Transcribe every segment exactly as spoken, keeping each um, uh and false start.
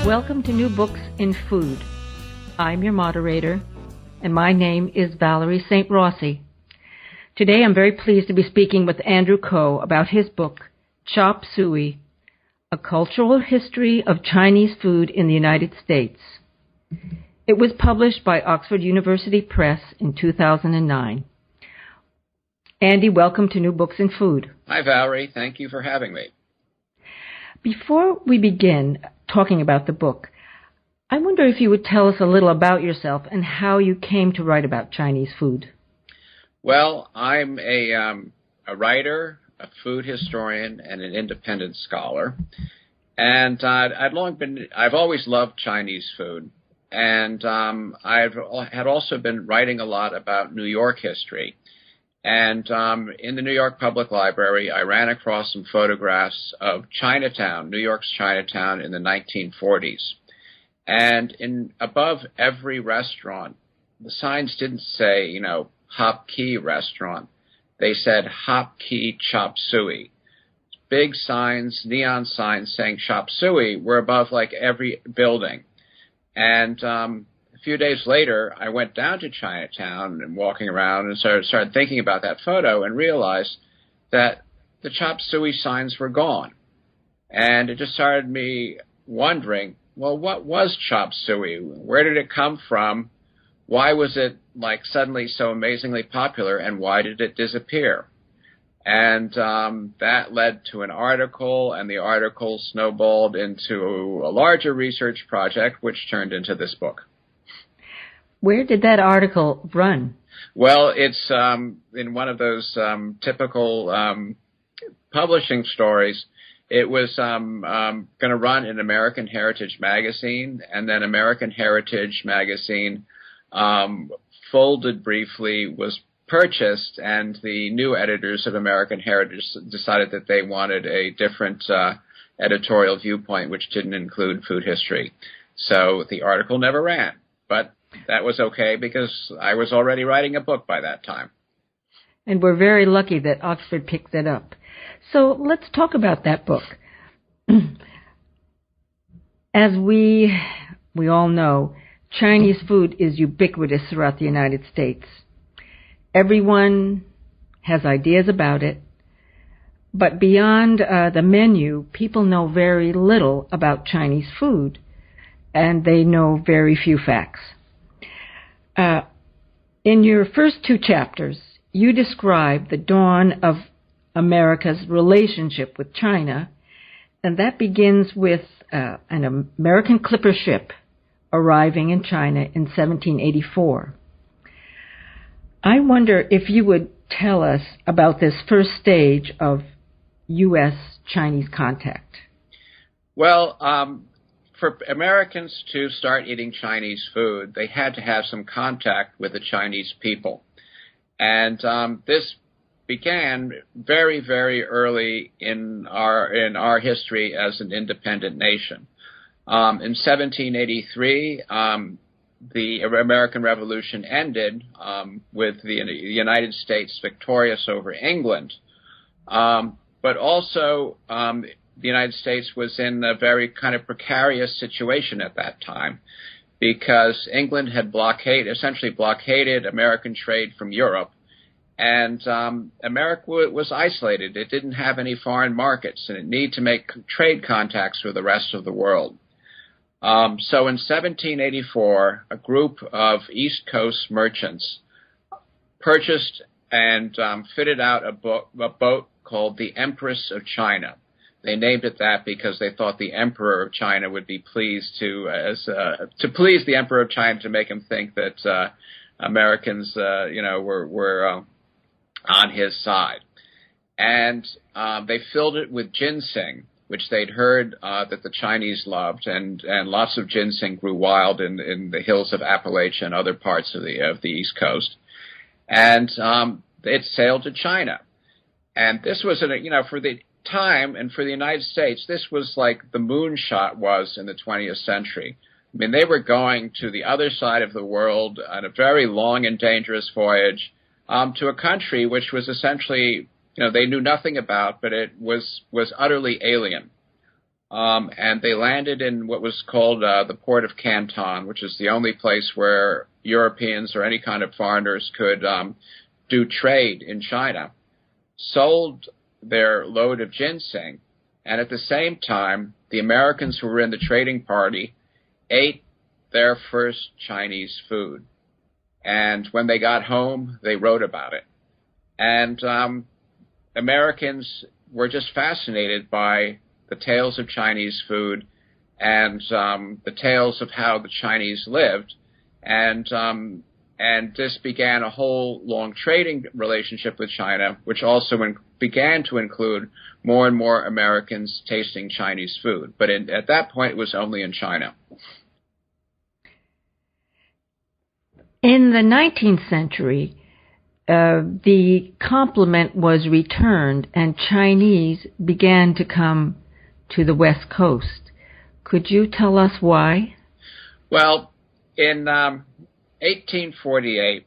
Welcome to New Books in Food. I'm your moderator, and my name is Valerie Saint Rossi. Today I'm very pleased to be speaking with Andrew Ko about his book, Chop Suey, A Cultural History of Chinese Food in the United States. It was published by Oxford University Press in two thousand nine. Andy, welcome to New Books in Food. Hi, Valerie. Thank you for having me. Before we begin talking about the book, I wonder if you would tell us a little about yourself and how you came to write about Chinese food. Well, I'm a, um, a writer, a food historian, and an independent scholar. And uh, I'd long been, I've always loved Chinese food. And um, I've had also been writing a lot about New York history. And um, in the New York Public Library, I ran across some photographs of Chinatown, New York's Chinatown in the nineteen forties. And in above every restaurant, the signs didn't say, you know, Hop Key restaurant. They said Hop Key Chop Suey. Big signs, neon signs saying Chop Suey were above like every building. And um, a few days later, I went down to Chinatown and walking around and started, started thinking about that photo and realized that the Chop Suey signs were gone. And it just started me wondering, well, what was Chop Suey? Where did it come from? Why was it like suddenly so amazingly popular, and why did it disappear? And um, that led to an article, and the article snowballed into a larger research project, which turned into this book. Where did that article run? Well, it's um, in one of those um, typical um, publishing stories. It was um, um, going to run in American Heritage Magazine, and then American Heritage Magazine um, folded briefly, was purchased, and the new editors of American Heritage decided that they wanted a different uh, editorial viewpoint, which didn't include food history. So the article never ran, but that was okay because I was already writing a book by that time. And we're very lucky that Oxford picked it up. So let's talk about that book. As we we all know, Chinese food is ubiquitous throughout the United States. Everyone has ideas about it, but beyond uh, the menu, people know very little about Chinese food, and they know very few facts. Uh, in your first two chapters, you describe the dawn of America's relationship with China, and that begins with uh, an American clipper ship arriving in China in seventeen eighty-four. I wonder if you would tell us about this first stage of U S Chinese contact. Well, um, for Americans to start eating Chinese food, they had to have some contact with the Chinese people. And um, this began very, very early in our in our history as an independent nation. Um, in seventeen eighty-three, um, the American Revolution ended um, with the United States victorious over England. Um, but also, um, the United States was in a very kind of precarious situation at that time because England had blockade, essentially blockaded American trade from Europe. And um, America was isolated. It didn't have any foreign markets, and it needed to make trade contacts with the rest of the world. Um, so in seventeen eighty-four, a group of East Coast merchants purchased and um, fitted out a, bo- a boat called the Empress of China. They named it that because they thought the Emperor of China would be pleased to, as uh, to please the Emperor of China, to make him think that uh, Americans, uh, you know, were were uh, on his side. And uh, they filled it with ginseng, which they'd heard uh, that the Chinese loved, and, and lots of ginseng grew wild in, in the hills of Appalachia and other parts of the of the East Coast. And um, it sailed to China. And this was, a, you know, for the time and for the United States, this was like the moonshot was in the twentieth century. I mean, they were going to the other side of the world on a very long and dangerous voyage um, to a country which was essentially, you know, they knew nothing about, but it was, was utterly alien. Um, and they landed in what was called uh, the port of Canton, which is the only place where Europeans or any kind of foreigners could um, do trade in China, sold their load of ginseng, and at the same time, the Americans who were in the trading party ate their first Chinese food. And when they got home, they wrote about it. And um, Americans were just fascinated by the tales of Chinese food and um, the tales of how the Chinese lived. And um, and this began a whole long trading relationship with China, which also in, began to include more and more Americans tasting Chinese food. But in, at that point, it was only in China. In the nineteenth century, uh, the compliment was returned and Chinese began to come to the West Coast. Could you tell us why? Well, in um, eighteen forty-eight,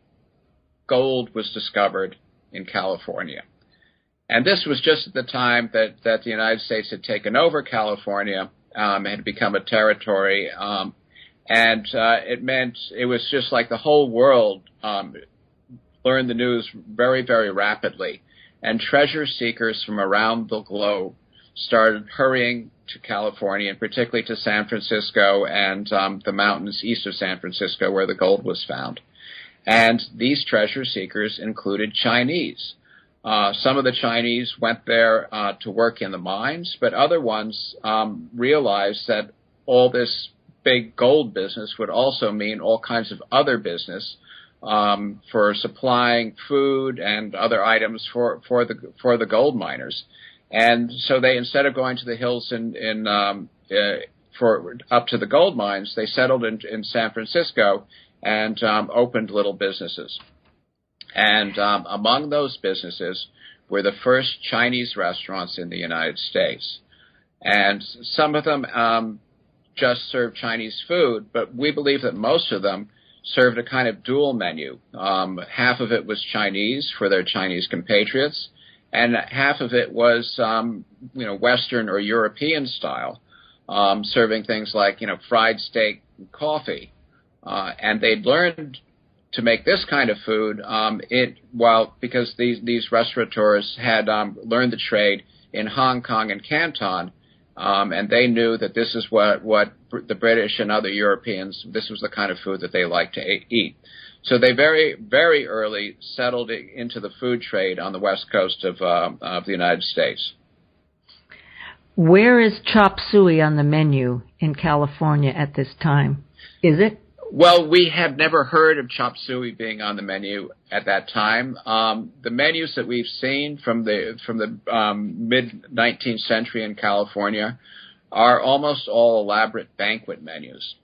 gold was discovered in California. And this was just at the time that, that the United States had taken over California, um, had become a territory, um, and uh, it meant it was just like the whole world um, learned the news very, very rapidly. And treasure seekers from around the globe started hurrying to California, and particularly to San Francisco and um, the mountains east of San Francisco where the gold was found. And these treasure seekers included Chinese. Uh, some of the Chinese went there uh, to work in the mines, but other ones um, realized that all this big gold business would also mean all kinds of other business um, for supplying food and other items for, for the for the gold miners. And so they, instead of going to the hills in, in um, uh, for up to the gold mines, they settled in, in San Francisco and um, opened little businesses. And um, among those businesses were the first Chinese restaurants in the United States. And some of them um, just served Chinese food, but we believe that most of them served a kind of dual menu. Um, half of it was Chinese for their Chinese compatriots, and half of it was, um, you know, Western or European style, um, serving things like, you know, fried steak and coffee. Uh, and they'd learned to make this kind of food, um, it well because these these restaurateurs had um, learned the trade in Hong Kong and Canton, um, and they knew that this is what what the British and other Europeans, this was the kind of food that they liked to eat. So they very very early settled into the food trade on the west coast of uh, of the United States. Where is chop suey on the menu in California at this time? Is it? Well, we have never heard of chop suey being on the menu at that time. Um, the menus that we've seen from the from the um, mid nineteenth century in California are almost all elaborate banquet menus,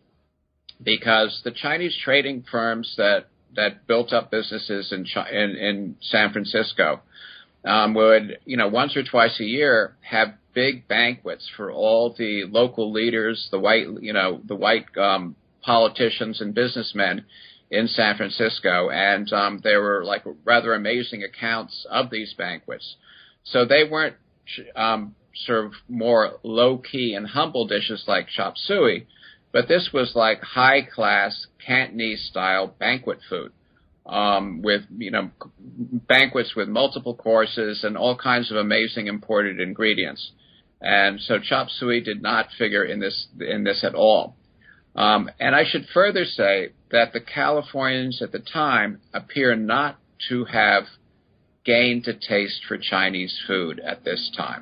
because the Chinese trading firms that that built up businesses in in, in San Francisco um, would, you know, once or twice a year have big banquets for all the local leaders, the white, you know, the white um, politicians and businessmen in San Francisco, and um, there were like rather amazing accounts of these banquets. So they weren't um, sort of more low-key and humble dishes like chop suey, but this was like high-class Cantonese-style banquet food, um, with, you know, banquets with multiple courses and all kinds of amazing imported ingredients. And so chop suey did not figure in this in this at all. Um, and I should further say that the Californians at the time appear not to have gained a taste for Chinese food at this time,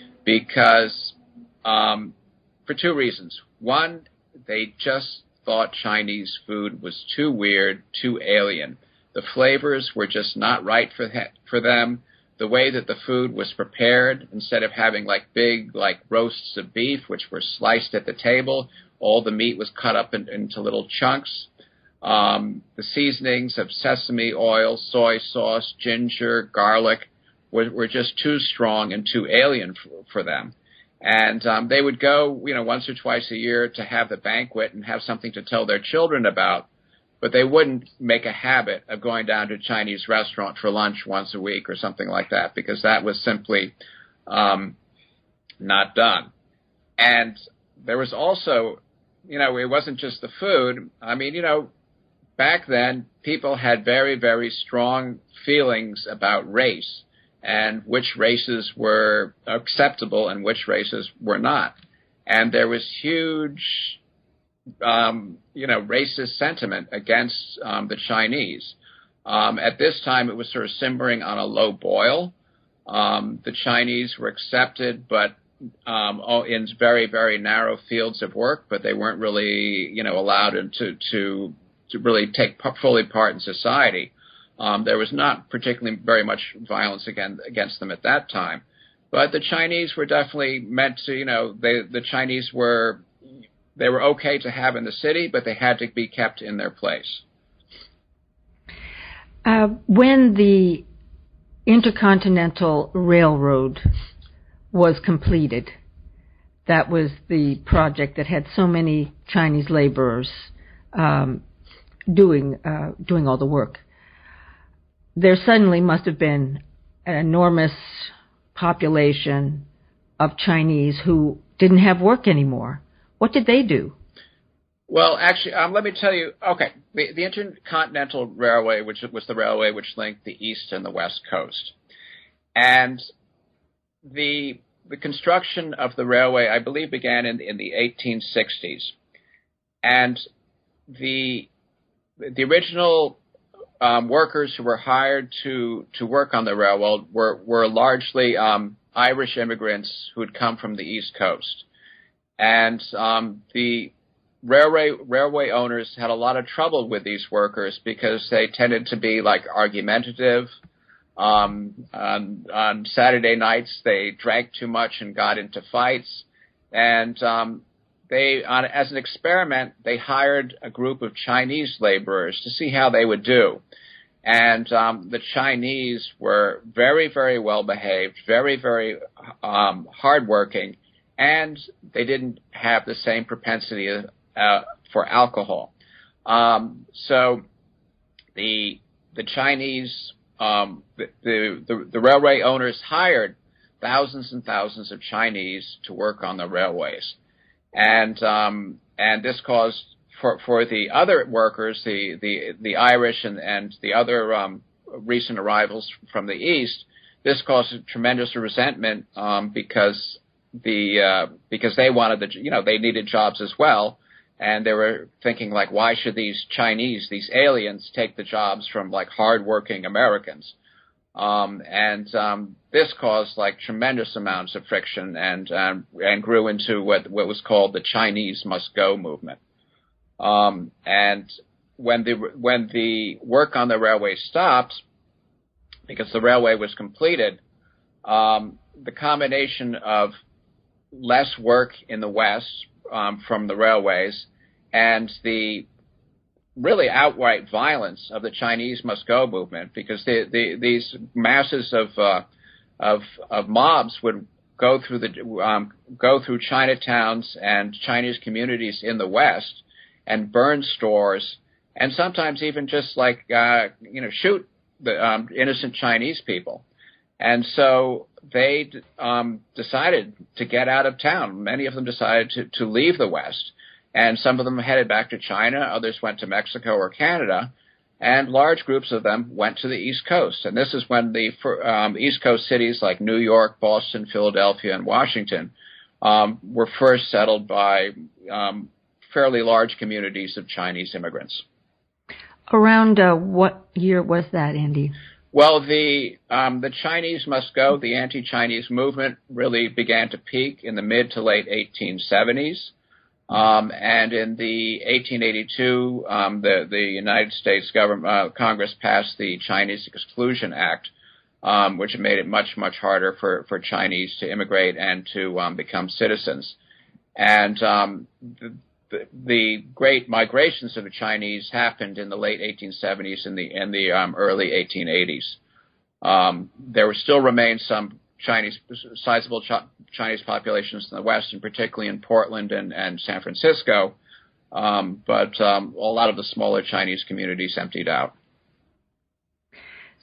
because um, for two reasons. One, they just thought Chinese food was too weird, too alien. The flavors were just not right for for them. The way that the food was prepared, instead of having like big like roasts of beef, which were sliced at the table, all the meat was cut up in, into little chunks. Um, the seasonings of sesame oil, soy sauce, ginger, garlic were, were just too strong and too alien for, for them. And um, they would go, you know, once or twice a year to have the banquet and have something to tell their children about, but they wouldn't make a habit of going down to a Chinese restaurant for lunch once a week or something like that, because that was simply um, not done. And there was also, you know, it wasn't just the food. I mean, you know, back then, people had very, very strong feelings about race and which races were acceptable and which races were not. And there was huge, um, you know, racist sentiment against um, the Chinese. Um, at this time, it was sort of simmering on a low boil. Um, the Chinese were accepted, but um, in very, very narrow fields of work, but they weren't really, you know, allowed to to to really take fully part in society. Um, there was not particularly very much violence against against them at that time, but the Chinese were definitely meant to, you know, they the Chinese were they were okay to have in the city, but they had to be kept in their place. Uh, when the Intercontinental Railroad was completed, that was the project that had so many Chinese laborers um, doing uh, doing all the work. There suddenly must have been an enormous population of Chinese who didn't have work anymore. What did they do? Well, actually, um, let me tell you, okay, the, the Intercontinental Railway, which was the railway which linked the East and the West Coast. And the the construction of the railway, I believe, began in, in the eighteen sixties. And the the original um, workers who were hired to, to work on the railroad were, were largely um, Irish immigrants who had come from the East Coast. And um, the Railway railway owners had a lot of trouble with these workers because they tended to be like argumentative. Um, on, on Saturday nights, they drank too much and got into fights. And um, they, on, as an experiment, they hired a group of Chinese laborers to see how they would do. And um, the Chinese were very, very well behaved, very, very um, hardworking, and they didn't have the same propensity Uh, for alcohol. Um, so the the Chinese, um, the, the, the railway owners hired thousands and thousands of Chinese to work on the railways. And um, and this caused, for, for the other workers, the, the, the Irish and, and the other um, recent arrivals from the East, this caused a tremendous resentment um, because the uh, because they wanted the, you know, they needed jobs as well. And they were thinking, like, why should these Chinese, these aliens, take the jobs from, like, hardworking Americans? Um, and um, this caused, like, tremendous amounts of friction and um, and grew into what, what was called the Chinese Must Go movement. Um, and when the when the work on the railway stopped, because the railway was completed, um, the combination of less work in the West Um, from the railways, and the really outright violence of the Chinese Must Go movement, because the, the, these masses of, uh, of of mobs would go through the um, go through Chinatowns and Chinese communities in the West and burn stores, and sometimes even just like uh, you know shoot the um, innocent Chinese people. And so they um, decided to get out of town. Many of them decided to, to leave the West. And some of them headed back to China. Others went to Mexico or Canada. And large groups of them went to the East Coast. And this is when the um, East Coast cities like New York, Boston, Philadelphia, and Washington um, were first settled by um, fairly large communities of Chinese immigrants. Around uh, what year was that, Andy? Well, the um, the Chinese Must Go, the anti-Chinese movement, really began to peak in the mid to late eighteen seventies. Um, and in the eighteen eighty-two, um, the, the United States government, uh, Congress passed the Chinese Exclusion Act, um, which made it much, much harder for, for Chinese to immigrate and to um, become citizens. And um, the, the, the great migrations of the Chinese happened in the late eighteen seventies and the, and the um, early eighteen eighties. Um, there were still remained some Chinese, sizable Ch- Chinese populations in the West, and particularly in Portland and, and San Francisco, um, but um, a lot of the smaller Chinese communities emptied out.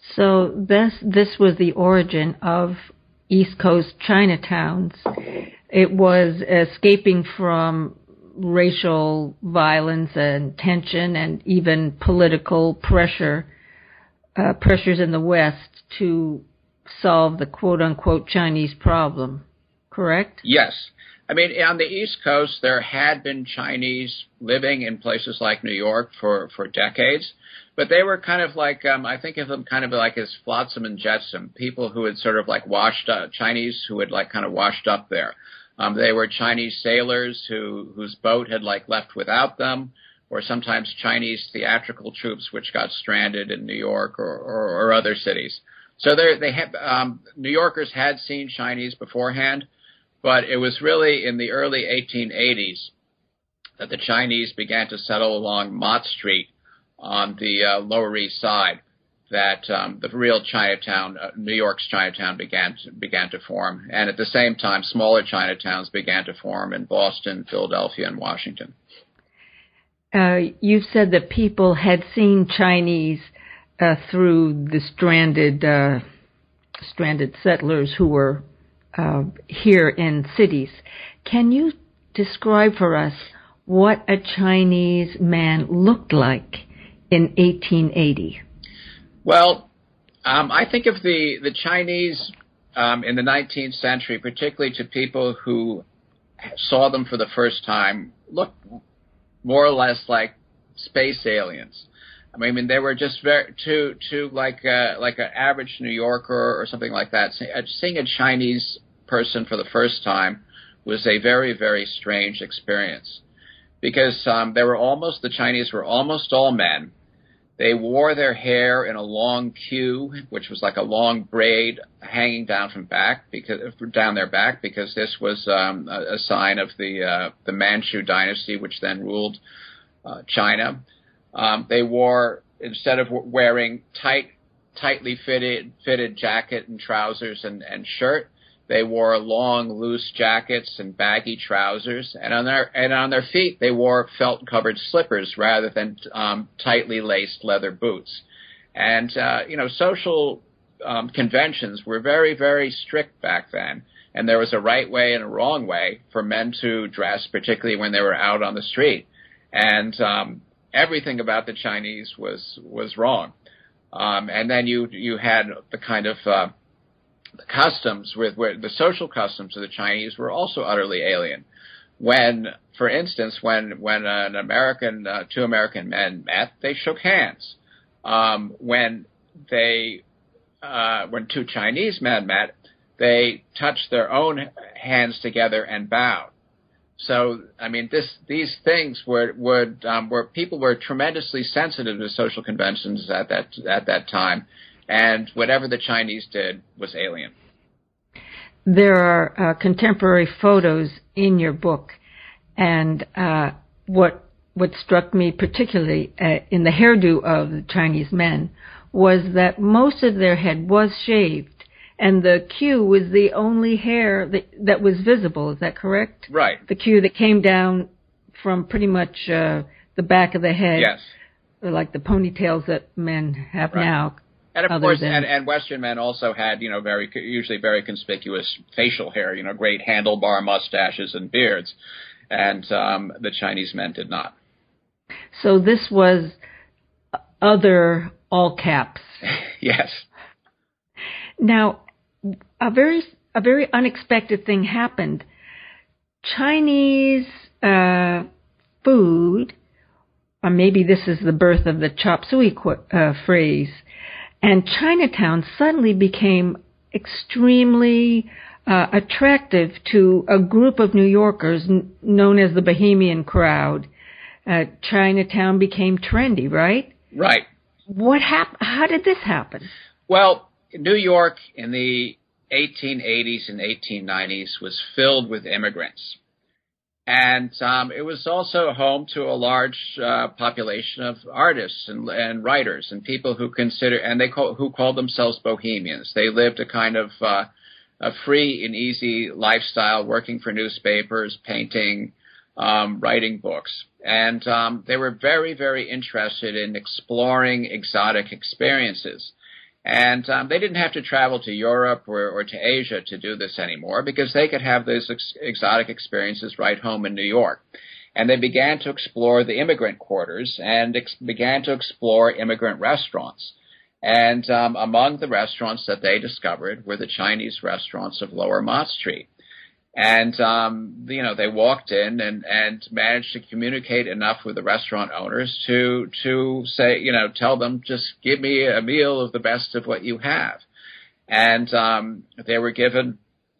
So this this was the origin of East Coast Chinatowns. It was escaping from racial violence and tension and even political pressure, uh, pressures in the West to solve the quote-unquote Chinese problem, correct? Yes. I mean, on the East Coast, there had been Chinese living in places like New York for, for decades, but they were kind of like, um, I think of them kind of like as flotsam and jetsam, people who had sort of like washed up, Chinese who had like kind of washed up there. Um, they were Chinese sailors who whose boat had like left without them, or sometimes Chinese theatrical troops which got stranded in New York or, or, or other cities. So they they have, um, New Yorkers had seen Chinese beforehand, but it was really in the early eighteen eighties that the Chinese began to settle along Mott Street on the uh, Lower East Side, that um, the real Chinatown, uh, New York's Chinatown, began to, began to form. And at the same time, smaller Chinatowns began to form in Boston, Philadelphia, and Washington. Uh, you've said that people had seen Chinese uh, through the stranded uh, stranded settlers who were uh, here in cities. Can you describe for us what a Chinese man looked like in eighteen eighty? Well, um, I think of the, the Chinese um, in the nineteenth century, particularly to people who saw them for the first time, looked more or less like space aliens. I mean, they were just very to to like uh, like an average New Yorker or something like that. Seeing a Chinese person for the first time was a very, very strange experience, because um, they were almost the Chinese were almost all men. They wore their hair in a long queue, which was like a long braid hanging down from back because down their back, because this was um, a, a sign of the uh, the Manchu dynasty, which then ruled uh, China. Um, they wore, instead of wearing tight, tightly fitted fitted jacket and trousers and, and shirt, they wore long, loose jackets and baggy trousers, and on their and on their feet they wore felt-covered slippers rather than um, tightly laced leather boots. And uh, you know, social um, conventions were very, very strict back then, and there was a right way and a wrong way for men to dress, particularly when they were out on the street. And um, everything about the Chinese was was wrong. Um, and then you you had the kind of uh, the customs with where the social customs of the Chinese were also utterly alien. When, for instance, when when an American uh, two American men met, they shook hands. Um, when they uh, when two Chinese men met, they touched their own hands together and bowed. So, I mean, this these things were would um, where people were tremendously sensitive to social conventions at that at that time. And whatever the Chinese did was alien. There are uh, contemporary photos in your book, and uh, what what struck me particularly uh, in the hairdo of the Chinese men was that most of their head was shaved, and the queue was the only hair that, that was visible. Is that correct? Right. The queue that came down from pretty much uh, the back of the head. Yes. Like the ponytails that men have right. now. And of course, than... and, and Western men also had, you know, very usually very conspicuous facial hair, you know, great handlebar mustaches and beards, and um, the Chinese men did not. So this was other all caps. Yes. Now, a very a very unexpected thing happened. Chinese uh, food, or maybe this is the birth of the chop suey uh, phrase. And Chinatown suddenly became extremely uh, attractive to a group of New Yorkers n- known as the Bohemian crowd. Uh, Chinatown became trendy, right? Right. What hap- How did this happen? Well, New York in the eighteen eighties and eighteen nineties was filled with immigrants. And um, it was also home to a large uh, population of artists and, and writers and people who consider and they call, who called themselves bohemians. They lived a kind of uh, a free and easy lifestyle, working for newspapers, painting, um, writing books, and um, they were very, very interested in exploring exotic experiences. And um, they didn't have to travel to Europe or, or to Asia to do this anymore because they could have those ex- exotic experiences right home in New York. And they began to explore the immigrant quarters and ex- began to explore immigrant restaurants. And um, among the restaurants that they discovered were the Chinese restaurants of Lower Mott Street. And, um, you know, they walked in and, and managed to communicate enough with the restaurant owners to, to say, you know, tell them, just give me a meal of the best of what you have. And, um, they were given,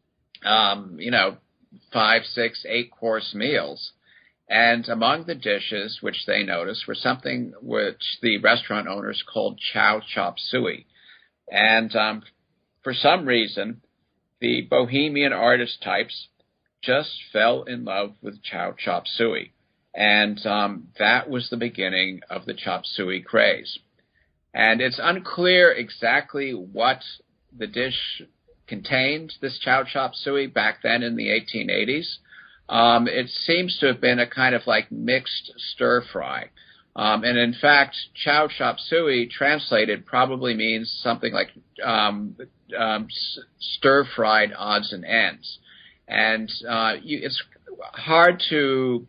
um, you know, five, six, eight course meals. And among the dishes which they noticed were something which the restaurant owners called chow chop suey. And, um, for some reason, the bohemian artist types just fell in love with chow chop suey. And um, that was the beginning of the chop suey craze. And it's unclear exactly what the dish contained, this chow chop suey, back then in the eighteen eighties. Um, it seems to have been a kind of like mixed stir fry. Um, and in fact, chow chop suey translated probably means something like um, um, stir-fried odds and ends. And uh, you, it's hard to,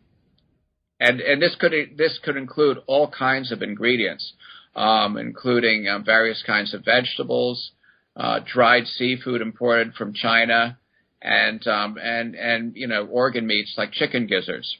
and, and this could this could include all kinds of ingredients, um, including um, various kinds of vegetables, uh, dried seafood imported from China, and um, and and you know organ meats like chicken gizzards.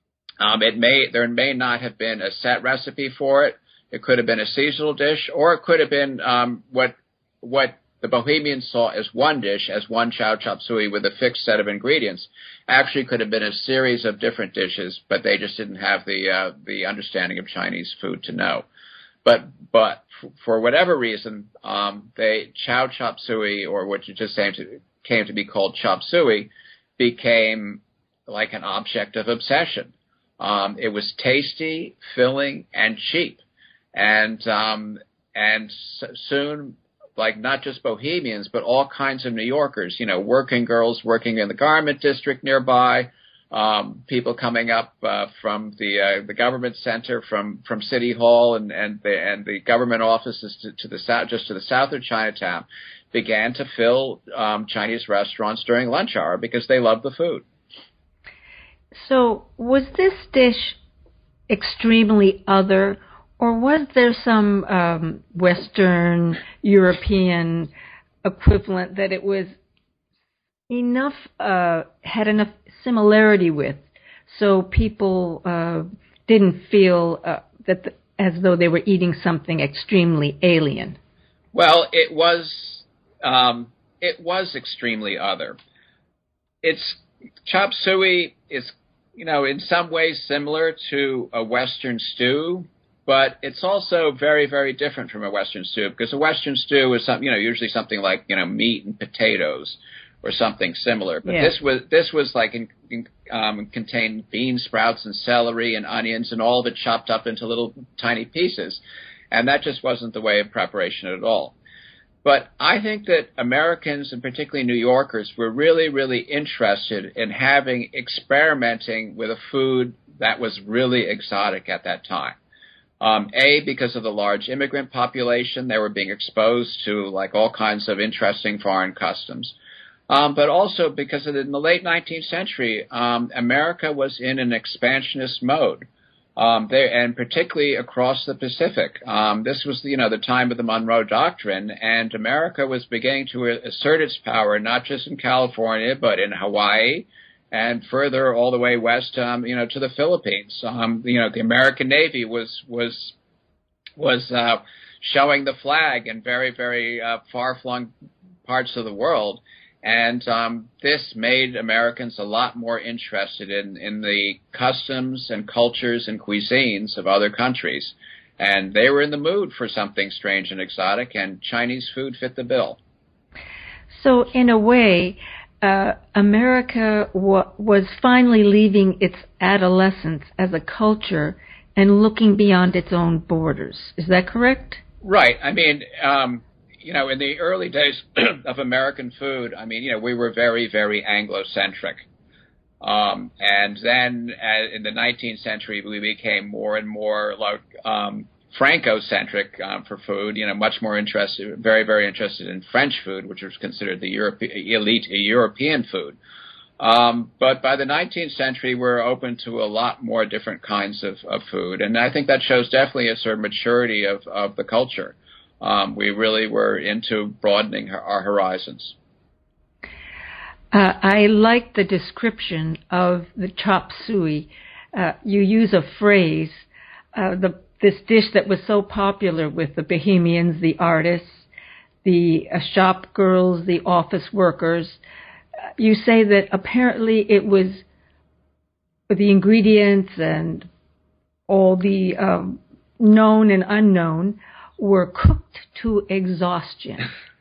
Um, it may there may not have been a set recipe for it. It could have been a seasonal dish, or it could have been um, what what the Bohemians saw as one dish, as one chow chop suey with a fixed set of ingredients. Actually, could have been a series of different dishes, but they just didn't have the uh, the understanding of Chinese food to know. But but for whatever reason, um, they chow chop suey, or what you just came to came to be called chop suey, became like an object of obsession. Um, it was tasty, filling, and cheap, and um, and soon, like not just Bohemians, but all kinds of New Yorkers, you know, working girls working in the garment district nearby, um, people coming up uh, from the uh, the government center, from from City Hall, and and the and the government offices to, to the south, just to the south of Chinatown, began to fill um, Chinese restaurants during lunch hour because they loved the food. So was this dish extremely other, or was there some um, Western European equivalent that it was enough, uh, had enough similarity with, so people uh, didn't feel uh, that the, as though they were eating something extremely alien? Well, it was um, it was extremely other. It's chop suey is, you know, in some ways similar to a Western stew, but it's also very, very different from a Western stew, because a Western stew is some, you know, usually something like, you know, meat and potatoes or something similar. But yeah. this was this was like in, in, um, contained bean sprouts and celery and onions and all of it chopped up into little tiny pieces, and that just wasn't the way of preparation at all. But I think that Americans, and particularly New Yorkers, were really, really interested in having, experimenting with a food that was really exotic at that time. Um, A, because of the large immigrant population, they were being exposed to like all kinds of interesting foreign customs. Um, but also because of the, in the late nineteenth century, um, America was in an expansionist mode. Um, there, and particularly across the Pacific. Um, this was, you know, the time of the Monroe Doctrine, and America was beginning to assert its power not just in California, but in Hawaii, and further all the way west, um, you know, to the Philippines. Um, you know, the American Navy was was was uh, showing the flag in very, very uh, far-flung parts of the world. And um, this made Americans a lot more interested in, in the customs and cultures and cuisines of other countries. And they were in the mood for something strange and exotic, and Chinese food fit the bill. So in a way, uh, America wa- was finally leaving its adolescence as a culture and looking beyond its own borders. Is that correct? Right. I mean... Um, You know, in the early days of American food, I mean, you know, we were very, very Anglo-centric. Um, and then uh, in the nineteenth century, we became more and more like um, Franco-centric um, for food, you know, much more interested, very, very interested in French food, which was considered the Europe, elite European food. Um, but by the nineteenth century, we're open to a lot more different kinds of, of food. And I think that shows definitely a sort of maturity of, of the culture. Um, we really were into broadening our horizons. Uh, I like the description of the chop suey. Uh, you use a phrase, uh, the, this dish that was so popular with the Bohemians, the artists, the uh, shop girls, the office workers. You say that apparently it was the ingredients and all the um, known and unknown were cooked to exhaustion.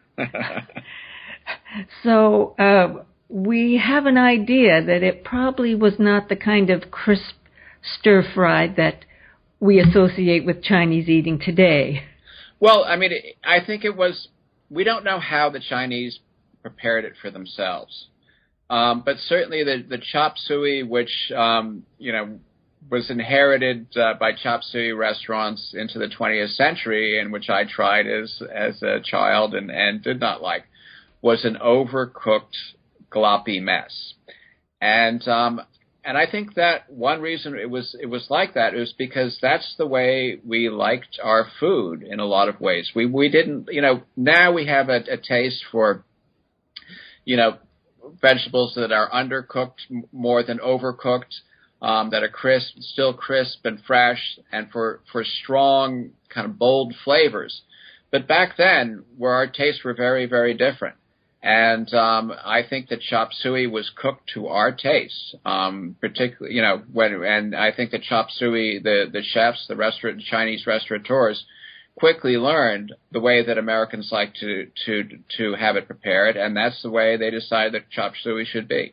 So uh, we have an idea that it probably was not the kind of crisp stir-fried that we associate with Chinese eating today. Well, I mean, I think it was, we don't know how the Chinese prepared it for themselves. Um, but certainly the, the chop suey, which, um, you know, was inherited uh, by chop suey restaurants into the twentieth century, and which I tried as as a child and, and did not like, was an overcooked, gloppy mess. And um, and I think that one reason it was it was like that is because that's the way we liked our food in a lot of ways. We we didn't, you know, now we have a, a taste for, you know, vegetables that are undercooked more than overcooked, um, that are crisp, still crisp and fresh, and for, for strong, kind of bold flavors. But back then, where our tastes were very, very different. And um, I think that chop suey was cooked to our tastes, um, particularly, you know, when, and I think that chop suey, the, the chefs, the restaurant, Chinese restaurateurs, quickly learned the way that Americans like to to to have it prepared, and that's the way they decided that chop suey should be.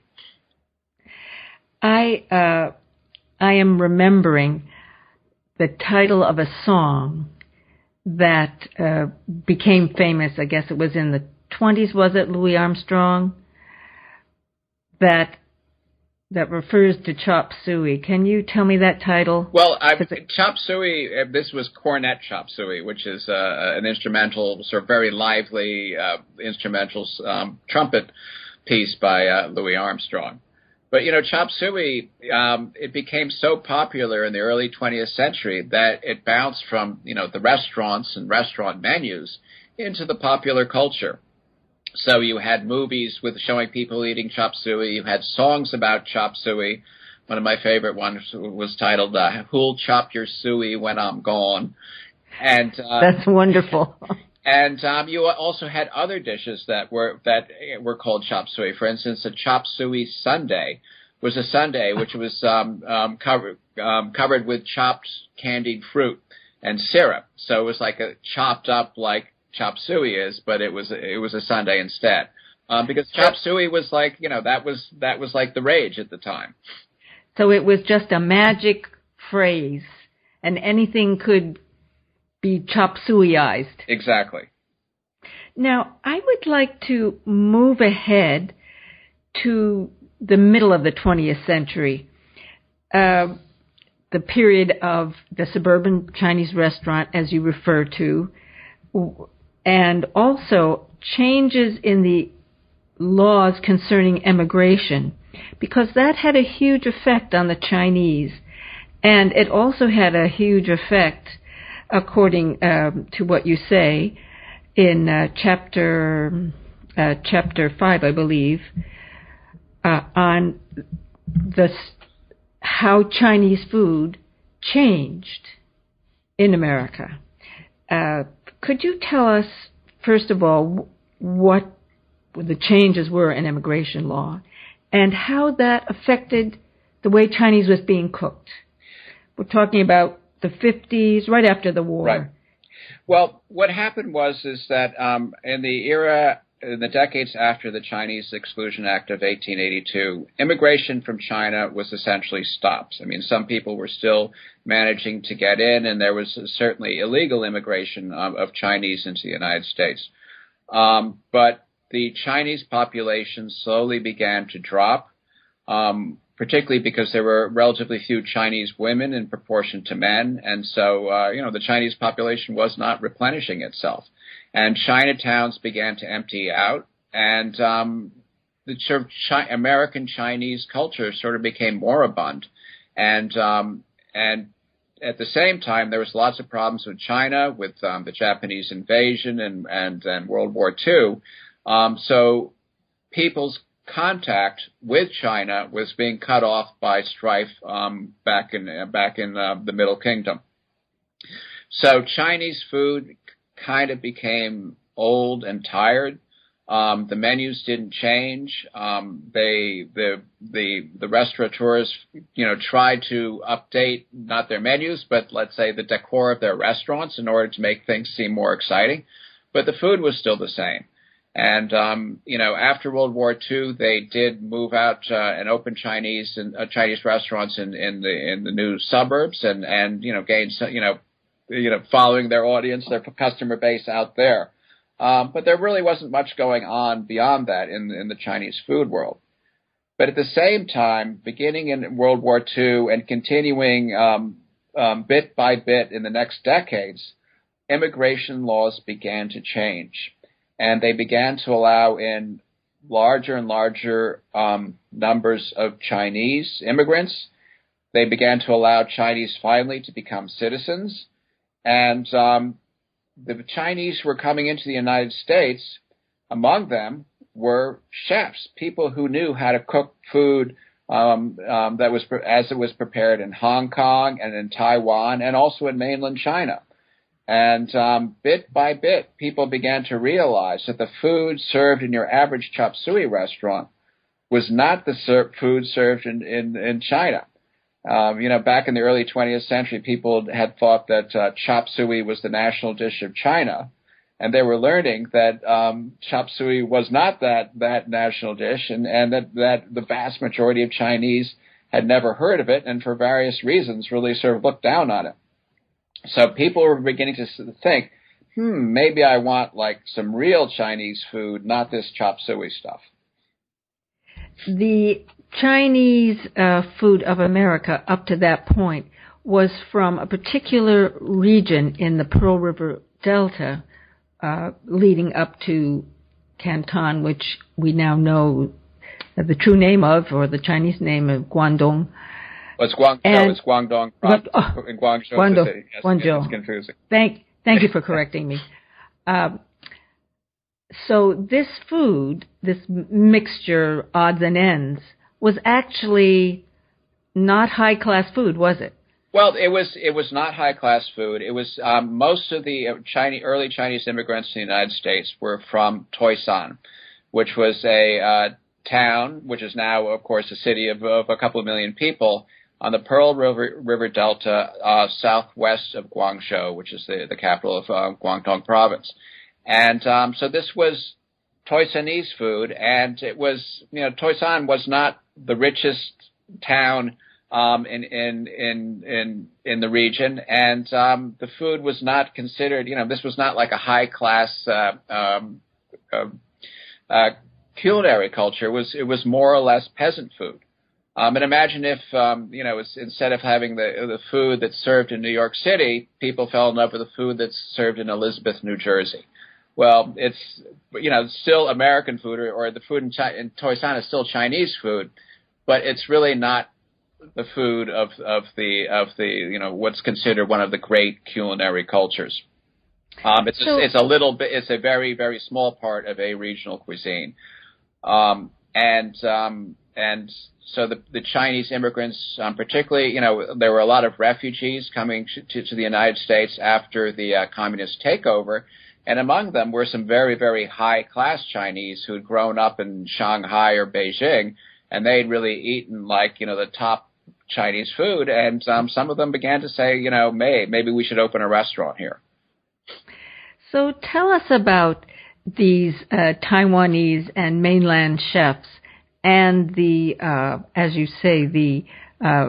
I uh, I am remembering the title of a song that uh, became famous. I guess it was in the twenties. Was it Louis Armstrong? That that refers to chop suey. Can you tell me that title? Well, I, chop suey, this was cornet chop suey, which is uh, an instrumental, sort of very lively uh, instrumental um, trumpet piece by uh, Louis Armstrong. But, you know, chop suey, um, it became so popular in the early twentieth century that it bounced from, you know, the restaurants and restaurant menus into the popular culture. So you had movies with showing people eating chop suey. You had songs about chop suey. One of my favorite ones was titled uh, "Who'll Chop Your Suey When I'm Gone," and uh, that's wonderful. And um, you also had other dishes that were that were called chop suey. For instance, a chop suey sundae was a sundae which was um, um, covered um, covered with chopped candied fruit and syrup. So it was like a chopped up like chop suey is, but it was it was a sundae instead, um, because chop suey was like, you know, that was that was like the rage at the time. So it was just a magic phrase, and anything could be chop sueyized. Exactly. Now I would like to move ahead to the middle of the twentieth century, uh, the period of the suburban Chinese restaurant, as you refer to. And also changes in the laws concerning immigration, because that had a huge effect on the Chinese. And it also had a huge effect, according um, to what you say, in uh, chapter uh, chapter five, I believe, uh, on the how Chinese food changed in America. Uh, could you tell us, first of all, what the changes were in immigration law and how that affected the way Chinese was being cooked? We're talking about the fifties, right after the war. Right. Well, what happened was is that um, in the era, in the decades after the Chinese Exclusion Act of eighteen eighty-two, immigration from China was essentially stopped. I mean, some people were still managing to get in, and there was certainly illegal immigration of, of Chinese into the United States. Um, but the Chinese population slowly began to drop. Um, particularly because there were relatively few Chinese women in proportion to men. And so, uh, you know, the Chinese population was not replenishing itself. And Chinatowns began to empty out. And um, the sort of Chi- American Chinese culture sort of became moribund. And um, and at the same time, there was lots of problems with China, with um, the Japanese invasion and, and, and World War Two. Um, so people's contact with China was being cut off by strife um, back in uh, back in uh, the Middle Kingdom. So Chinese food kind of became old and tired. Um, the menus didn't change. Um, they the the the restaurateurs, you know, tried to update not their menus, but let's say the decor of their restaurants in order to make things seem more exciting. But the food was still the same. And um, you know, after World War Two, they did move out uh, and open Chinese and uh, Chinese restaurants in, in the in the new suburbs, and and you know, gained you know, you know, following their audience, their customer base out there. Um, but there really wasn't much going on beyond that in, in the Chinese food world. But at the same time, beginning in World War Two and continuing um, um, bit by bit in the next decades, immigration laws began to change. And they began to allow in larger and larger um, numbers of Chinese immigrants. They began to allow Chinese finally to become citizens. And um, the Chinese who were coming into the United States, among them were chefs, people who knew how to cook food um, um, that was as it was prepared in Hong Kong and in Taiwan and also in mainland China. And um, bit by bit, people began to realize that the food served in your average chop suey restaurant was not the ser- food served in, in, in China. Um, you know, back in the early twentieth century, people had thought that uh, chop suey was the national dish of China, and they were learning that um, chop suey was not that that national dish, and, and that, that the vast majority of Chinese had never heard of it, and for various reasons really sort of looked down on it. So people were beginning to think, hmm, maybe I want like some real Chinese food, not this chop suey stuff. The Chinese uh, food of America up to that point was from a particular region in the Pearl River Delta uh, leading up to Canton, which we now know the true name of, or the Chinese name of Guangdong. Well, it's Guangzhou. And, it's Guangdong. What, oh, in Guangzhou. Guangdong. City. Yes, Guangzhou. It's confusing. Thank, thank you for correcting me. Um, so this food, this mixture, odds and ends, was actually not high-class food, was it? Well, it was. It was not high-class food. It was um, most of the Chinese, early Chinese immigrants in the United States were from Toisan, which was a uh, town, which is now, of course, a city of, of a couple of million people, on the Pearl River, River Delta, uh, southwest of Guangzhou, which is the, the capital of uh, Guangdong province. And um, so this was Toisanese food, and it was, you know, Toisan was not the richest town um, in, in in in in the region, and um, the food was not considered, you know, this was not like a high class uh, um, uh, uh, culinary culture. It was it was more or less peasant food. Um, and imagine if, um, you know, it's, instead of having the the food that's served in New York City, people fell in love with the food that's served in Elizabeth, New Jersey. Well, it's, you know, still American food, or, or the food in, Chi- in Toisan is still Chinese food, but it's really not the food of, of the, of the, you know, what's considered one of the great culinary cultures. Um, it's, so, a, it's a little bit, it's a very, very small part of a regional cuisine. Um, and, um, and so the, the Chinese immigrants, um, particularly, you know, there were a lot of refugees coming to, to the United States after the uh, communist takeover. And among them were some very, very high-class Chinese who had grown up in Shanghai or Beijing, and they'd really eaten, like, you know, the top Chinese food. And um, some of them began to say, you know, May, maybe we should open a restaurant here. So tell us about these uh, Taiwanese and mainland chefs and the, uh, as you say, the uh,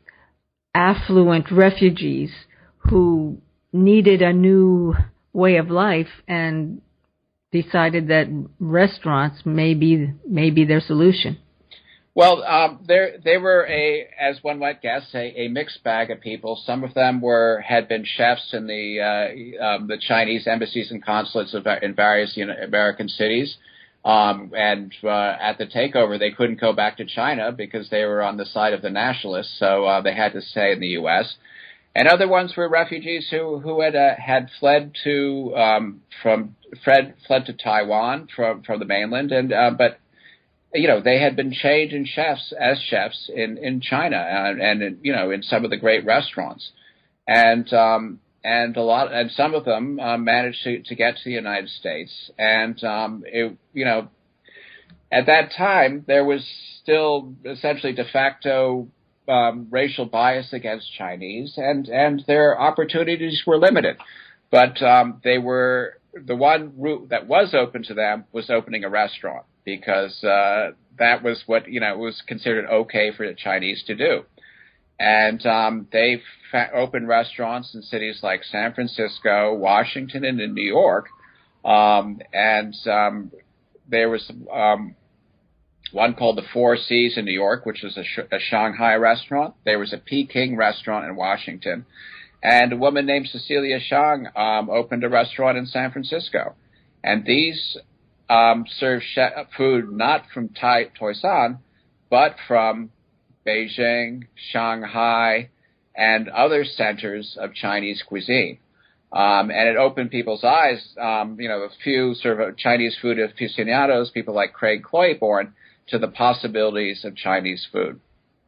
affluent refugees who needed a new way of life and decided that restaurants may be, may be their solution. Well, um, there they were a, as one might guess, a, a mixed bag of people. Some of them were had been chefs in the uh, um, the Chinese embassies and consulates of, in various you know, American cities, um, and uh, at the takeover they couldn't go back to China because they were on the side of the nationalists, so uh, they had to stay in the U S. And other ones were refugees who who had uh, had fled to um, from fled fled to Taiwan from from the mainland, and uh, but. You know, they had been trained in chefs as chefs in, in China and, and, you know, in some of the great restaurants. And, um, and a lot, and some of them uh, managed to, to get to the United States. And, um, it, you know, at that time, there was still essentially de facto um, racial bias against Chinese, and, and their opportunities were limited. But um, they were, the one route that was open to them was opening a restaurant, because uh, that was what, you know, was considered okay for the Chinese to do. And um, they fa- opened restaurants in cities like San Francisco, Washington, and in New York. Um, and um, there was um, one called the Four Seas in New York, which was a, sh- a Shanghai restaurant. There was a Peking restaurant in Washington. And a woman named Cecilia Shang um, opened a restaurant in San Francisco. And these um, serve sh- food not from Tai- Toisan, but from Beijing, Shanghai, and other centers of Chinese cuisine. Um, and it opened people's eyes, um, you know, a few sort of Chinese food aficionados, people like Craig Claiborne, to the possibilities of Chinese food.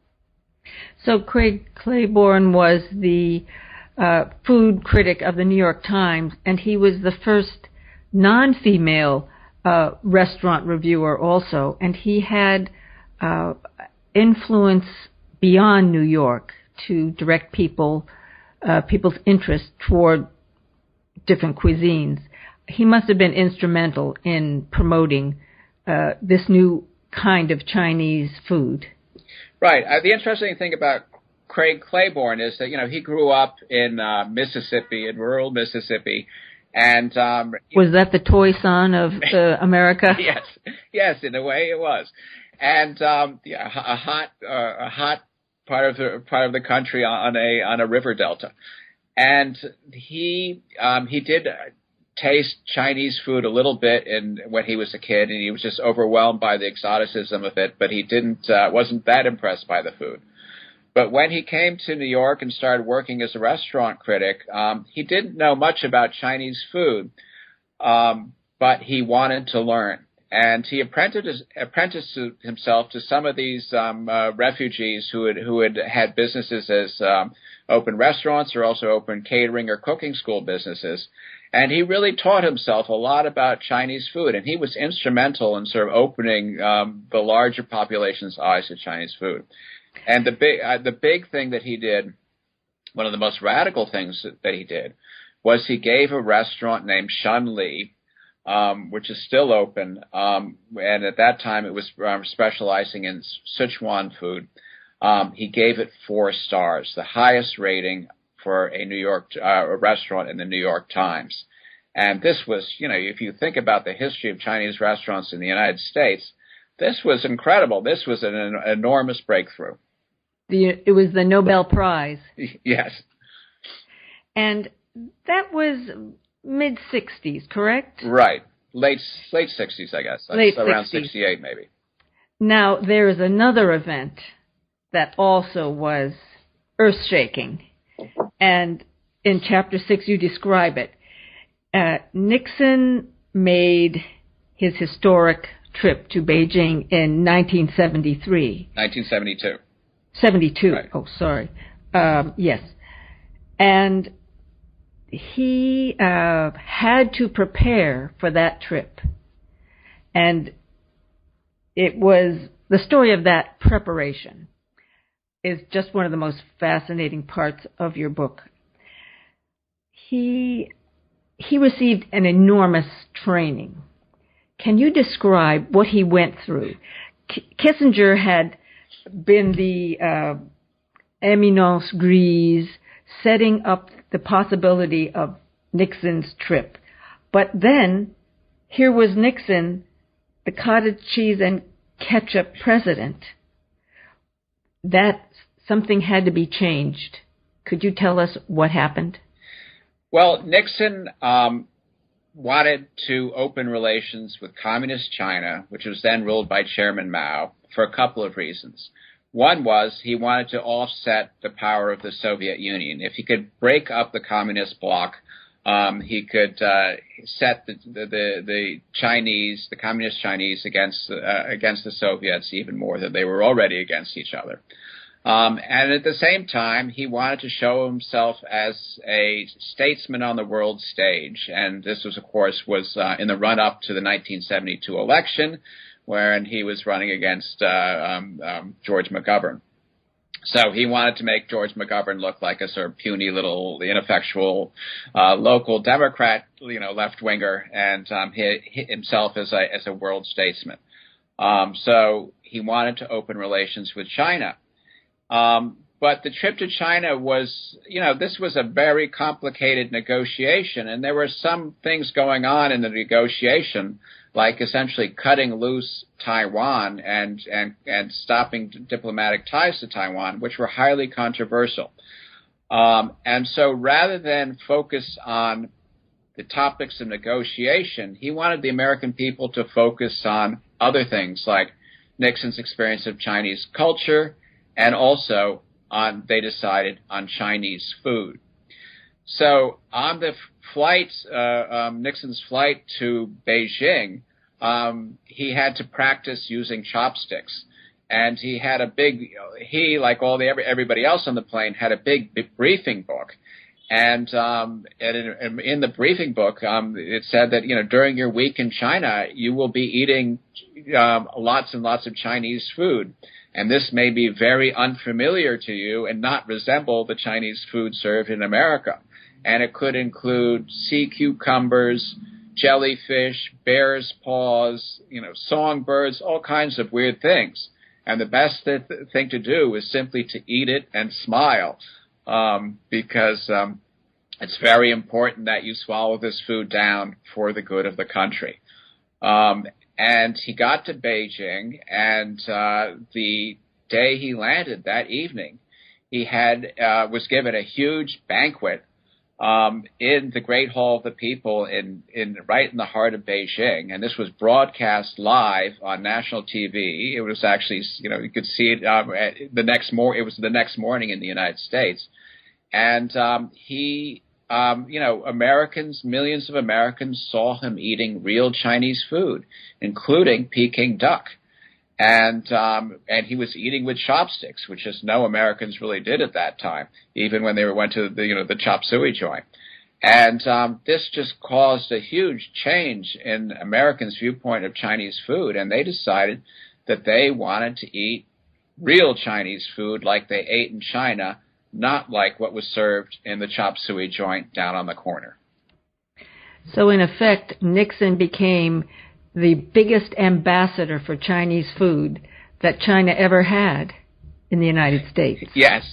So Craig Claiborne was the uh, food critic of the New York Times, and he was the first non-female uh, restaurant reviewer also, and he had uh, influence beyond New York to direct people, uh, people's interest toward different cuisines. He must have been instrumental in promoting uh, this new kind of Chinese food. Right. Uh, the interesting thing about Craig Claiborne is that, you know, he grew up in uh, Mississippi, in rural Mississippi, and um, was that the Toisan of uh, America? Yes, yes, in a way it was, and um, yeah, a hot, uh, a hot part of the part of the country on a on a river delta, and he um, he did taste Chinese food a little bit in when he was a kid, and he was just overwhelmed by the exoticism of it, but he didn't uh, wasn't that impressed by the food. But when he came to New York and started working as a restaurant critic, um, he didn't know much about Chinese food, um, but he wanted to learn. And he apprenticed, apprenticed himself to some of these um, uh, refugees who had who had had businesses as um, open restaurants or also open catering or cooking school businesses. And he really taught himself a lot about Chinese food, and he was instrumental in sort of opening um, the larger population's eyes to Chinese food. And the big uh, the big thing that he did, one of the most radical things that, that he did, was he gave a restaurant named Shun Li, um, which is still open, um, and at that time it was um, specializing in Sichuan food. Um, he gave it four stars, the highest rating for a New York uh, a restaurant in the New York Times. And this was, you know, if you think about the history of Chinese restaurants in the United States, this was incredible. This was an, an enormous breakthrough. The, it was the Nobel Prize. Yes. And that was mid-sixties, correct? Right. Late late sixties, I guess. Late around sixties. sixty-eight, maybe. Now, there is another event that also was earth-shaking. And in Chapter six, you describe it. Uh, Nixon made his historic trip to Beijing in nineteen seventy-three. nineteen seventy-two. seventy-two. Right. Oh, sorry. Um, yes. And he uh, had to prepare for that trip. And it was the story of that preparation is just one of the most fascinating parts of your book. He he received an enormous training. Can you describe what he went through? K- Kissinger had been the uh, éminence grise, setting up the possibility of Nixon's trip. But then, here was Nixon, the cottage cheese and ketchup president. that something had to be changed. Could you tell us what happened? Well, Nixon um, wanted to open relations with Communist China, which was then ruled by Chairman Mao, for a couple of reasons. One was he wanted to offset the power of the Soviet Union. If he could break up the communist bloc, um, he could uh, set the, the, the, the Chinese, the communist Chinese, against uh, against the Soviets even more than they were already against each other. Um, and at the same time, he wanted to show himself as a statesman on the world stage. And this was, of course, was uh, in the run-up to the nineteen seventy-two election, wherein he was running against uh, um, um, George McGovern. So he wanted to make George McGovern look like a sort of puny little ineffectual uh, local Democrat, you know, left-winger, and um, he, he himself as a, as a world statesman. Um, so he wanted to open relations with China. Um, but the trip to China was, you know, this was a very complicated negotiation, and there were some things going on in the negotiation, like essentially cutting loose Taiwan and and and stopping diplomatic ties to Taiwan, which were highly controversial. Um, and so rather than focus on the topics of negotiation, he wanted the American people to focus on other things, like Nixon's experience of Chinese culture, and also on, they decided, on Chinese food. So on the flight, uh, um, Nixon's flight to Beijing, um, he had to practice using chopsticks. And he had a big, he, like all the every, everybody else on the plane, had a big, big briefing book. And, um, and in, in the briefing book, um, it said that, you know, during your week in China, you will be eating um, lots and lots of Chinese food. And this may be very unfamiliar to you and not resemble the Chinese food served in America. And it could include sea cucumbers, jellyfish, bear's paws, you know, songbirds, all kinds of weird things. And the best th- thing to do is simply to eat it and smile, um, because um, it's very important that you swallow this food down for the good of the country. Um, and he got to Beijing, and uh, the day he landed that evening, he had uh, was given a huge banquet Um, in the Great Hall of the People, in, in right in the heart of Beijing, and this was broadcast live on national T V. It was actually, you know, you could see it um, the next mor- It was the next morning in the United States, and um, he, um, you know, Americans, millions of Americans saw him eating real Chinese food, including Peking duck. And um, and he was eating with chopsticks, which just no Americans really did at that time, even when they went to the you know the chop suey joint. And um, this just caused a huge change in Americans' viewpoint of Chinese food, and they decided that they wanted to eat real Chinese food like they ate in China, not like what was served in the chop suey joint down on the corner. So in effect, Nixon became the biggest ambassador for Chinese food that China ever had in the United States. Yes.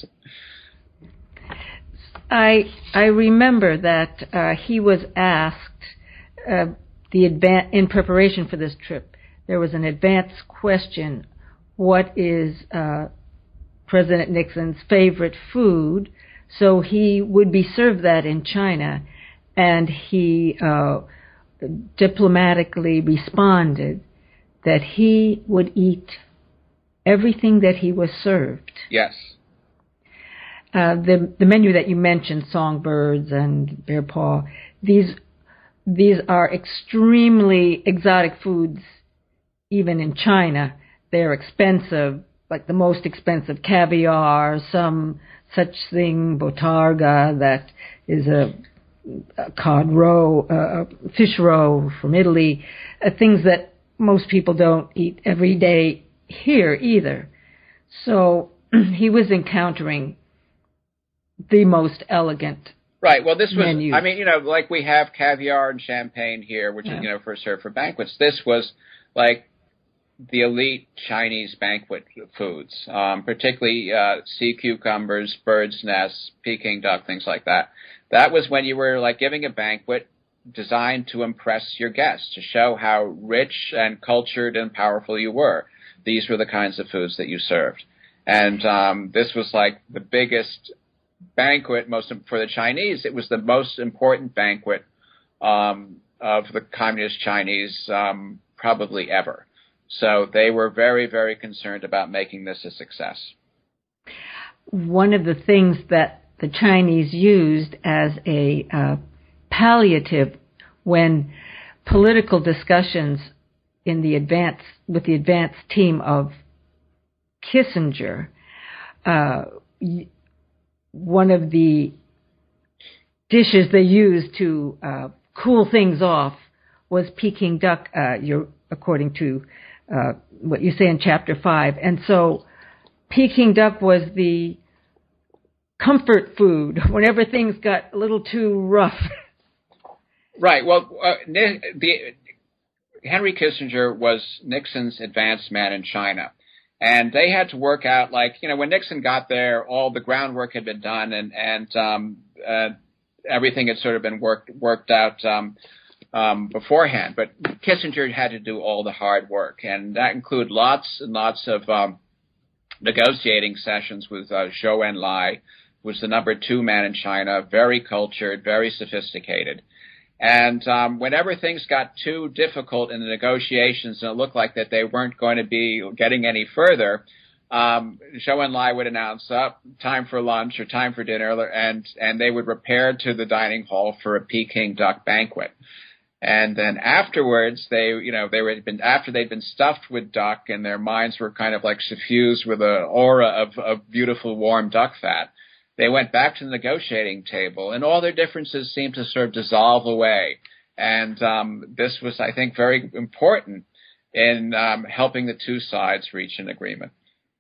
I I remember that uh, he was asked uh, the advan- in preparation for this trip. There was an advance question: what is uh, President Nixon's favorite food? So he would be served that in China, and he Uh, diplomatically responded that he would eat everything that he was served. Yes. Uh, the the menu that you mentioned, songbirds and bear paw, these these are extremely exotic foods, even in China. They're expensive, like the most expensive caviar, some such thing, botarga, that is a Uh, cod roe, uh, fish roe from Italy, uh, things that most people don't eat every day here either. So he was encountering the most elegant Right. Well, this was, menus. I mean, you know, like we have caviar and champagne here, which yeah. is, you know, for served for banquets. This was like the elite Chinese banquet foods, um, particularly uh, sea cucumbers, bird's nests, Peking duck, things like that. That was when you were like giving a banquet designed to impress your guests, to show how rich and cultured and powerful you were. These were the kinds of foods that you served. And um, this was like the biggest banquet most for the Chinese. It was the most important banquet um, of the communist Chinese um, probably ever. So they were very, very concerned about making this a success. One of the things that the Chinese used as a uh, palliative when political discussions in the advance with the advance team of Kissinger, uh, one of the dishes they used to uh, cool things off was Peking duck, uh, you're, according to uh, what you say in chapter five. And so Peking duck was the comfort food whenever things got a little too rough. Right. Well, uh, the, Henry Kissinger was Nixon's advance man in China. And they had to work out, like, you know, when Nixon got there, all the groundwork had been done and, and um, uh, everything had sort of been worked worked out um, um, beforehand. But Kissinger had to do all the hard work. And that included lots and lots of um, negotiating sessions with uh, Zhou Enlai, who was the number two man in China, very cultured, very sophisticated. And um, whenever things got too difficult in the negotiations and it looked like that they weren't going to be getting any further, um, Zhou Enlai would announce, up oh, time for lunch or time for dinner, and and they would repair to the dining hall for a Peking duck banquet. And then afterwards, they, you know, they were been after they'd been stuffed with duck and their minds were kind of like suffused with an aura of, of beautiful, warm duck fat. They went back to the negotiating table, and all their differences seemed to sort of dissolve away. And um, this was, I think, very important in um, helping the two sides reach an agreement.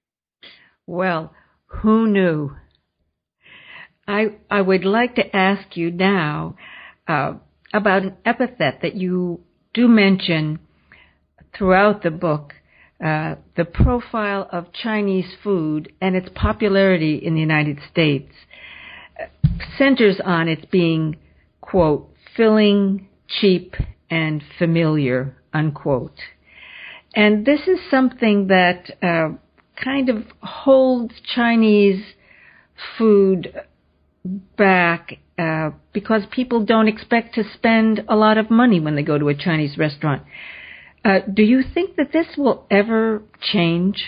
Well, who knew? I I would like to ask you now uh, about an epithet that you do mention throughout the book. Uh, the profile of Chinese food and its popularity in the United States centers on its being, quote, filling, cheap, and familiar, unquote. And this is something that uh, kind of holds Chinese food back uh, because people don't expect to spend a lot of money when they go to a Chinese restaurant. Uh, do you think that this will ever change?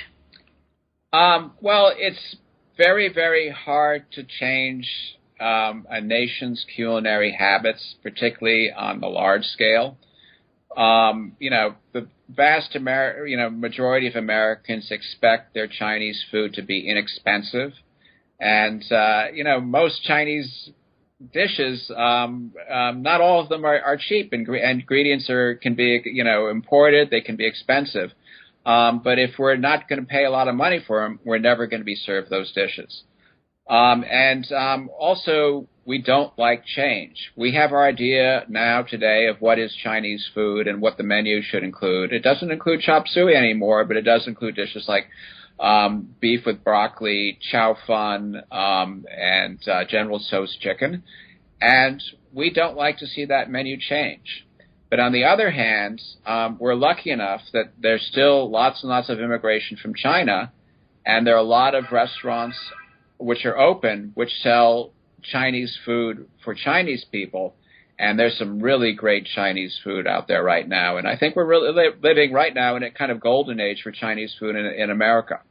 Um, well, it's very, very hard to change um, a nation's culinary habits, particularly on the large scale. Um, you know, the vast Amer- you know majority of Americans expect their Chinese food to be inexpensive, and uh, you know most Chinese dishes, um, um, not all of them are, are cheap. Ingre- ingredients are can be, you know, imported. They can be expensive. Um, but if we're not going to pay a lot of money for them, we're never going to be served those dishes. Um, and um, also, we don't like change. We have our idea now today of what is Chinese food and what the menu should include. It doesn't include chop suey anymore, but it does include dishes like Um, beef with broccoli, chow fun, um, and uh, General Tso's chicken. And we don't like to see that menu change. But on the other hand, um, we're lucky enough that there's still lots and lots of immigration from China, and there are a lot of restaurants which are open which sell Chinese food for Chinese people. And there's some really great Chinese food out there right now. And I think we're really li- living right now in a kind of golden age for Chinese food in, in America.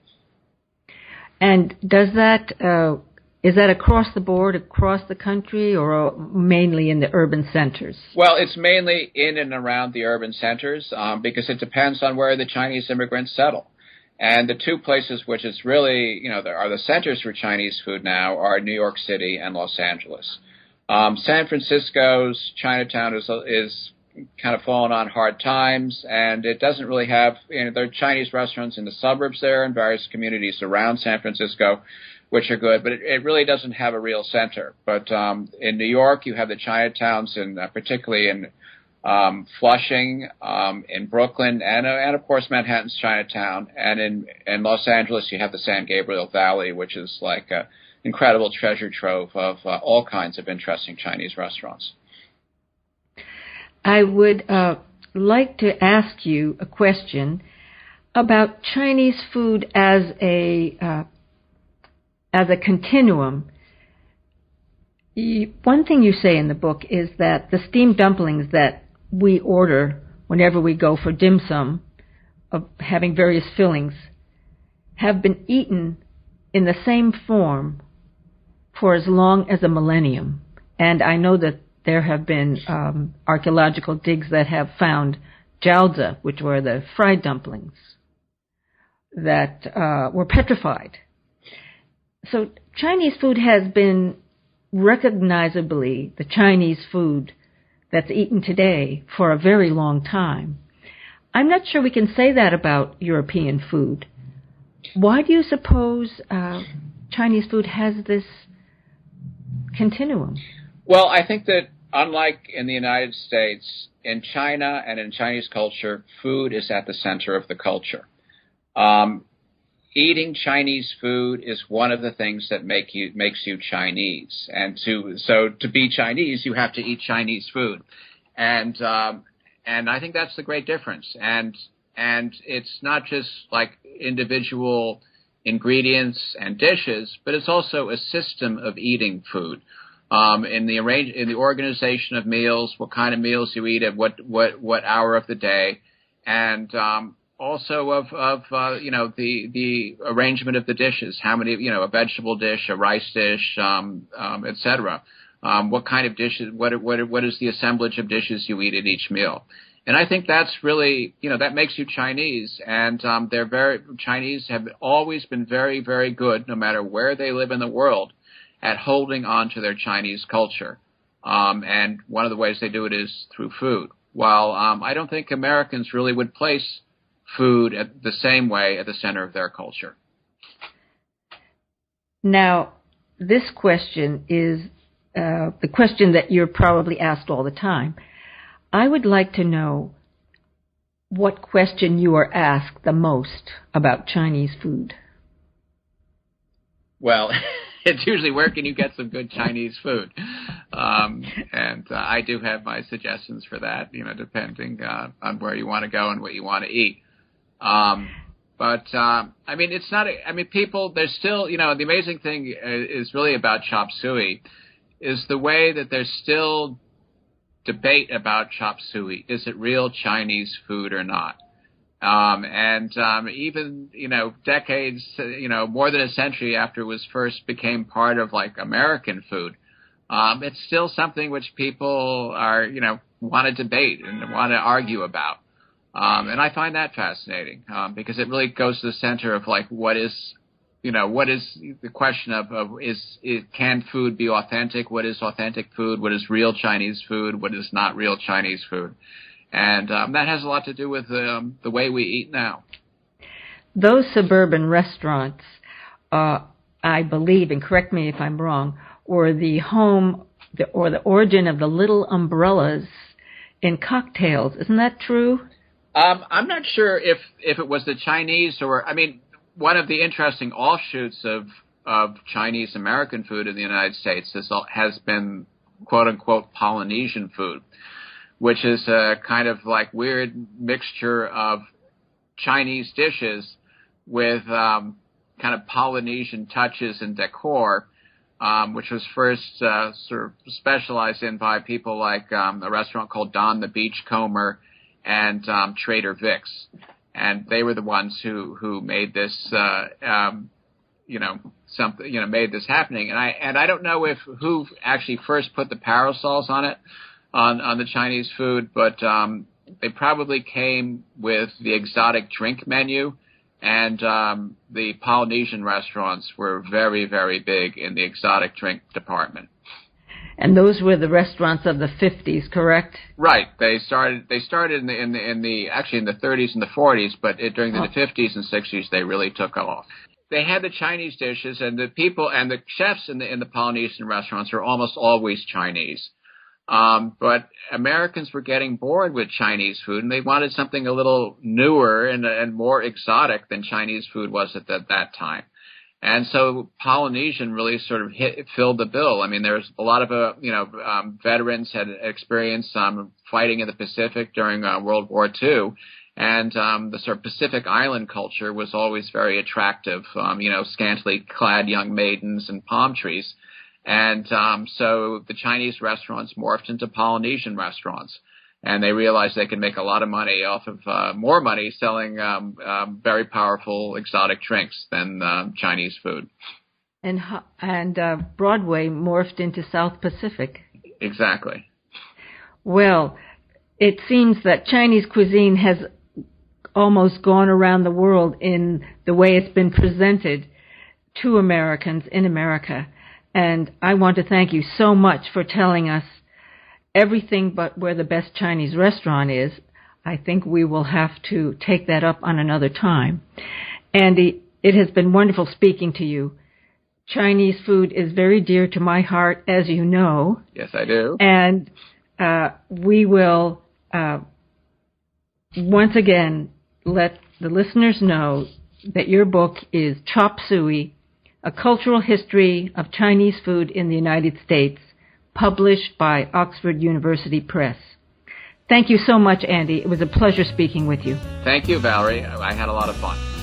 And does that, uh, is that across the board, across the country, or mainly in the urban centers? Well, it's mainly in and around the urban centers um, because it depends on where the Chinese immigrants settle. And the two places which is really, you know, there are the centers for Chinese food now are New York City and Los Angeles. Um, San Francisco's Chinatown is is kind of fallen on hard times, and it doesn't really have, you know, there are Chinese restaurants in the suburbs there and various communities around San Francisco, which are good, but it, it really doesn't have a real center. But um, in New York, you have the Chinatowns, and uh, particularly in um, Flushing, um, in Brooklyn, and, uh, and of course Manhattan's Chinatown, and in, in Los Angeles, you have the San Gabriel Valley, which is like a incredible treasure trove of uh, all kinds of interesting Chinese restaurants. I would uh, like to ask you a question about Chinese food as a uh, as a continuum. You, one thing you say in the book is that the steamed dumplings that we order whenever we go for dim sum, of having various fillings, have been eaten in the same form for as long as a millennium. And I know that there have been um, archaeological digs that have found jiaozi, which were the fried dumplings, that uh, were petrified. So Chinese food has been recognizably the Chinese food that's eaten today for a very long time. I'm not sure we can say that about European food. Why do you suppose uh, Chinese food has this continuum? Well, I think that unlike in the United States, in China and in Chinese culture, food is at the center of the culture. Um, eating Chinese food is one of the things that make you makes you Chinese, and to so to be Chinese, you have to eat Chinese food, and um, and I think that's the great difference. And and it's not just like individual ingredients and dishes, but it's also a system of eating food. Um, in the arrange in the organization of meals, what kind of meals you eat at what what what hour of the day, and um, also of of uh, you know the the arrangement of the dishes. How many, you know, a vegetable dish, a rice dish, um, um, et cetera. Um, what kind of dishes? What what what is the assemblage of dishes you eat at each meal? And I think that's really, you know, that makes you Chinese. And um, they're very Chinese have always been very very good, no matter where they live in the world, at holding on to their Chinese culture. Um, and one of the ways they do it is through food. While um, I don't think Americans really would place food at the same way at the center of their culture. Now, this question is uh, the question that you're probably asked all the time. I would like to know what question you are asked the most about Chinese food. Well, it's usually where can you get some good Chinese food, um, and uh, I do have my suggestions for that. You know, depending uh, on where you want to go and what you want to eat. Um, but um, I mean, it's not. A, I mean, people. There's still. You know, the amazing thing is really about chop suey, is the way that there's still debate about chop suey. Is it real Chinese food or not? Um, and um, even, you know, decades, you know, more than a century after it was first became part of, like, American food, um, it's still something which people are, you know, want to debate and want to argue about. Um, and I find that fascinating um, because it really goes to the center of, like, what is, you know, what is the question of, of is, is can food be authentic? What is authentic food? What is real Chinese food? What is not real Chinese food? And um, that has a lot to do with um, the way we eat now. Those suburban restaurants, uh, I believe, and correct me if I'm wrong, were the home the, or the origin of the little umbrellas in cocktails. Isn't that true? Um, I'm not sure if, if it was the Chinese or, I mean, one of the interesting offshoots of, of Chinese American food in the United States has, has been, quote unquote, Polynesian food, which is a kind of like weird mixture of Chinese dishes with um, kind of Polynesian touches and decor, um, which was first uh, sort of specialized in by people like um, a restaurant called Don the Beachcomber and um, Trader Vic's. And they were the ones who, who made this, uh, um, you know, something, you know, made this happening. And I and I don't know if who actually first put the parasols on it. On, on the Chinese food, but um, they probably came with the exotic drink menu, and um, the Polynesian restaurants were very, very big in the exotic drink department. And those were the restaurants of the fifties, correct? Right. They started. They started in the in the in the actually in the thirties and the forties, but it, during the oh. fifties and sixties, they really took off. They had the Chinese dishes, and the people and the chefs in the in the Polynesian restaurants are almost always Chinese. Um, but Americans were getting bored with Chinese food, and they wanted something a little newer and, and more exotic than Chinese food was at that, that time. And so Polynesian really sort of hit, filled the bill. I mean, there's a lot of, uh, you know, um, veterans had experience um, fighting in the Pacific during uh, World War Two, And um, the sort of Pacific Island culture was always very attractive, um, you know, scantily clad young maidens and palm trees. And um, so the Chinese restaurants morphed into Polynesian restaurants. And they realized they could make a lot of money off of uh, more money selling um, um, very powerful exotic drinks than um, Chinese food. And and uh, Broadway morphed into South Pacific. Exactly. Well, it seems that Chinese cuisine has almost gone around the world in the way it's been presented to Americans in America. And I want to thank you so much for telling us everything but where the best Chinese restaurant is. I think we will have to take that up on another time. Andy, it has been wonderful speaking to you. Chinese food is very dear to my heart, as you know. Yes, I do. And uh, we will uh, once again let the listeners know that your book is Chop Suey, A Cultural History of Chinese Food in the United States, published by Oxford University Press. Thank you so much, Andy. It was a pleasure speaking with you. Thank you, Valerie. I had a lot of fun.